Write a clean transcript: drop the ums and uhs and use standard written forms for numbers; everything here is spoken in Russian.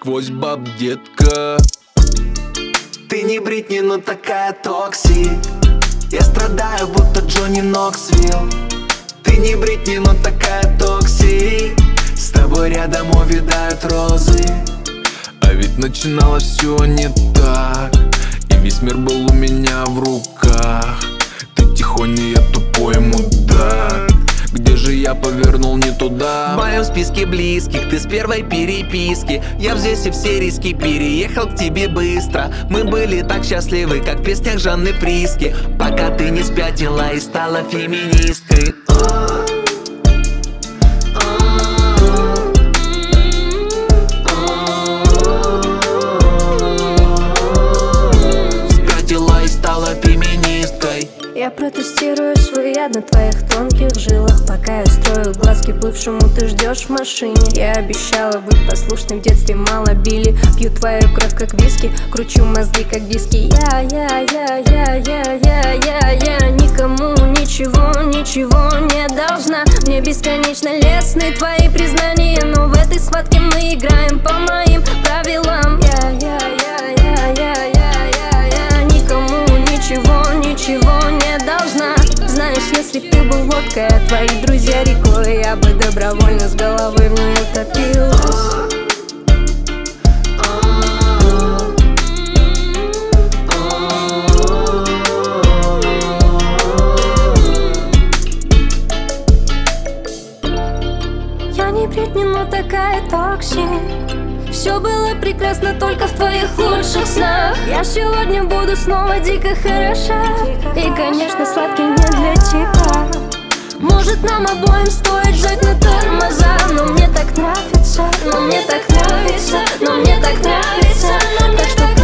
насквозь, баб, детка. Ты не Бритни, но такая токсик. Я страдаю, будто Джонни Ноксвилл. Ты не Бритни, но такая токсик. С тобой рядом увядают розы. А ведь начиналось все не так, и весь мир был у меня в руках. Ты тихоня, я тупой мудак. Где же я повернул не туда? В моем списке близких ты с первой переписки. Я взвесив все риски, переехал к тебе быстро. Мы были так счастливы, как в песнях Жанны Фриске. Пока ты не спятила и стала феминисткой. Спятила и стала феминисткой. Я протестирую свой яд на твоих тонких жилах. Пока я строю глазки бывшему, ты ждешь в машине. Я обещала быть послушной, в детстве мало били. Пью твою кровь как виски, кручу мозги как диски. Я никому ничего не должна. Мне бесконечно лестны твои признания, но в этой схватке мы играем по моим правилам. Я никому ничего не должна. Знаешь, если б ты был водкой, а твои друзья рекой, я бы добровольно с головы в нее топилась. Я не Бритни, но такая токсик. Все было прекрасно только в твоих лучших снах. Я сегодня буду снова дико хороша. И, конечно, сладкий не для тебя. Может, нам обоим стоит жать на тормоза. Но мне так нравится, но мне так нравится, но мне так нравится. Так что